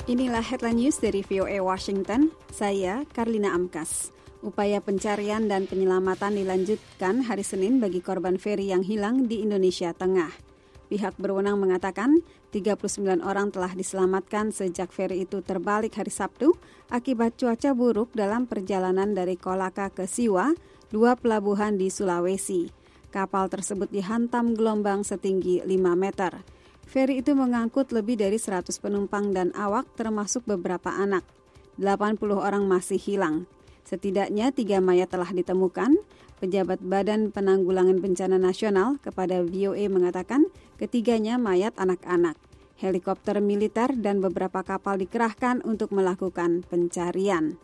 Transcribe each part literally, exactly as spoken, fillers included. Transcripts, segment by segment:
Inilah headline news dari V O A Washington, saya Karlina Amkas. Upaya pencarian dan penyelamatan dilanjutkan hari Senin bagi korban feri yang hilang di Indonesia Tengah. Pihak berwenang mengatakan tiga puluh sembilan orang telah diselamatkan sejak feri itu terbalik hari Sabtu akibat cuaca buruk dalam perjalanan dari Kolaka ke Siwa, dua pelabuhan di Sulawesi. Kapal tersebut dihantam gelombang setinggi lima meter. Feri itu mengangkut lebih dari seratus penumpang dan awak termasuk beberapa anak. delapan puluh orang masih hilang. Setidaknya tiga mayat telah ditemukan. Pejabat Badan Penanggulangan Bencana Nasional kepada V O A mengatakan ketiganya mayat anak-anak. Helikopter militer dan beberapa kapal dikerahkan untuk melakukan pencarian.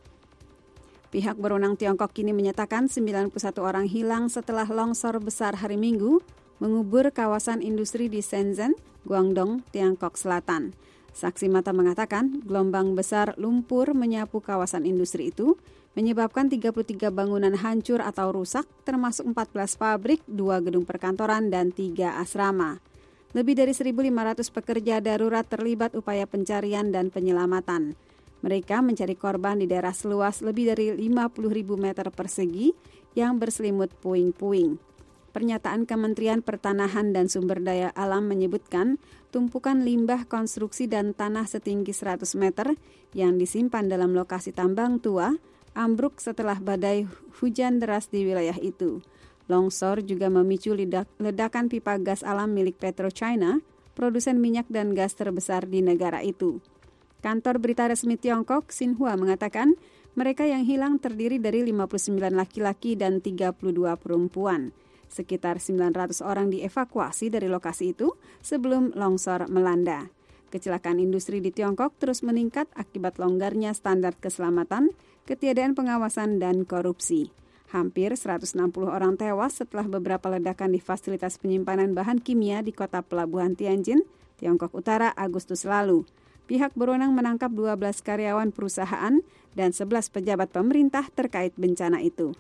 Pihak berwenang Tiongkok kini menyatakan sembilan puluh satu orang hilang setelah longsor besar hari Minggu mengubur kawasan industri di Shenzhen, Guangdong, Tiongkok Selatan. Saksi mata mengatakan gelombang besar lumpur menyapu kawasan industri itu, menyebabkan tiga puluh tiga bangunan hancur atau rusak, termasuk empat belas pabrik, dua gedung perkantoran, dan tiga asrama. Lebih dari seribu lima ratus pekerja darurat terlibat upaya pencarian dan penyelamatan. Mereka mencari korban di daerah seluas lebih dari lima puluh ribu meter persegi yang berselimut puing-puing. Pernyataan Kementerian Pertanahan dan Sumber Daya Alam menyebutkan tumpukan limbah konstruksi dan tanah setinggi seratus meter yang disimpan dalam lokasi tambang tua ambruk setelah badai hujan deras di wilayah itu. Longsor juga memicu ledak, ledakan pipa gas alam milik PetroChina, produsen minyak dan gas terbesar di negara itu. Kantor berita resmi Tiongkok, Xinhua, mengatakan mereka yang hilang terdiri dari lima puluh sembilan laki-laki dan tiga puluh dua perempuan. Sekitar sembilan ratus orang dievakuasi dari lokasi itu sebelum longsor melanda. Kecelakaan industri di Tiongkok terus meningkat akibat longgarnya standar keselamatan, ketiadaan pengawasan, dan korupsi. Hampir seratus enam puluh orang tewas setelah beberapa ledakan di fasilitas penyimpanan bahan kimia di kota pelabuhan Tianjin, Tiongkok Utara, Agustus lalu. Pihak berwenang menangkap dua belas karyawan perusahaan dan sebelas pejabat pemerintah terkait bencana itu.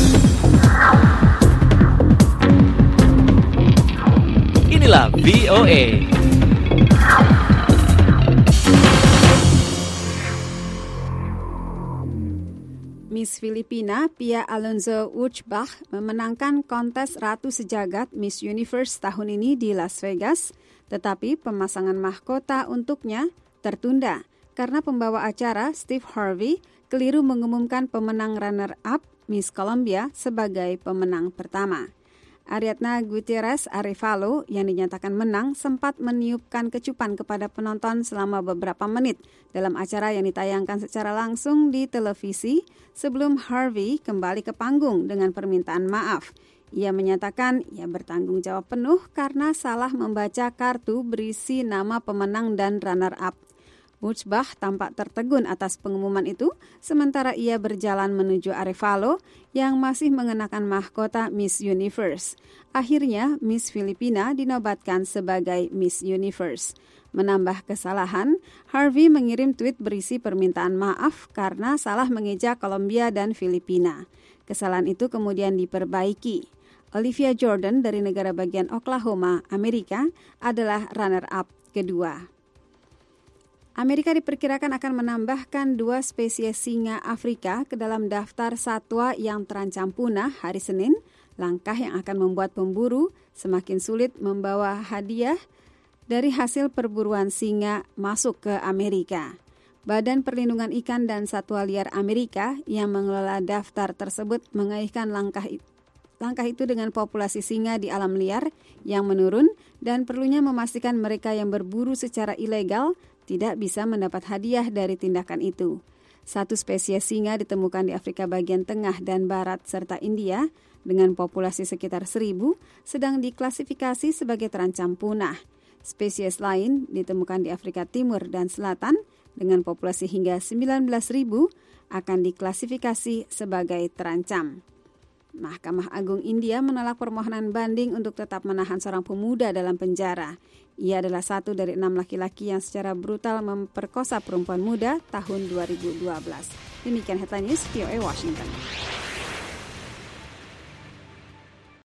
Inilah V O A. Miss Filipina Pia Alonzo Wurtzbach memenangkan kontes Ratu Sejagat Miss Universe tahun ini di Las Vegas, tetapi pemasangan mahkota untuknya tertunda karena pembawa acara Steve Harvey keliru mengumumkan pemenang runner-up Miss Colombia sebagai pemenang pertama. Ariadna Gutierrez Arevalo yang dinyatakan menang sempat meniupkan kecupan kepada penonton selama beberapa menit dalam acara yang ditayangkan secara langsung di televisi sebelum Harvey kembali ke panggung dengan permintaan maaf. Ia menyatakan ia bertanggung jawab penuh karena salah membaca kartu berisi nama pemenang dan runner-up. Wurtzbach tampak tertegun atas pengumuman itu, sementara ia berjalan menuju Arevalo yang masih mengenakan mahkota Miss Universe. Akhirnya, Miss Filipina dinobatkan sebagai Miss Universe. Menambah kesalahan, Harvey mengirim tweet berisi permintaan maaf karena salah mengeja Kolombia dan Filipina. Kesalahan itu kemudian diperbaiki. Olivia Jordan dari negara bagian Oklahoma, Amerika, adalah runner-up kedua. Amerika diperkirakan akan menambahkan dua spesies singa Afrika ke dalam daftar satwa yang terancam punah hari Senin, langkah yang akan membuat pemburu semakin sulit membawa hadiah dari hasil perburuan singa masuk ke Amerika. Badan Perlindungan Ikan dan Satwa Liar Amerika yang mengelola daftar tersebut mengaitkan langkah itu. Langkah itu dengan populasi singa di alam liar yang menurun dan perlunya memastikan mereka yang berburu secara ilegal tidak bisa mendapat hadiah dari tindakan itu. Satu spesies singa ditemukan di Afrika bagian tengah dan barat serta India dengan populasi sekitar seribu sedang diklasifikasi sebagai terancam punah. Spesies lain ditemukan di Afrika Timur dan Selatan dengan populasi hingga sembilan belas ribu akan diklasifikasi sebagai terancam. Mahkamah Agung India menolak permohonan banding untuk tetap menahan seorang pemuda dalam penjara. Ia adalah satu dari enam laki-laki yang secara brutal memperkosa perempuan muda tahun dua ribu dua belas. Demikian headline news V O A Washington.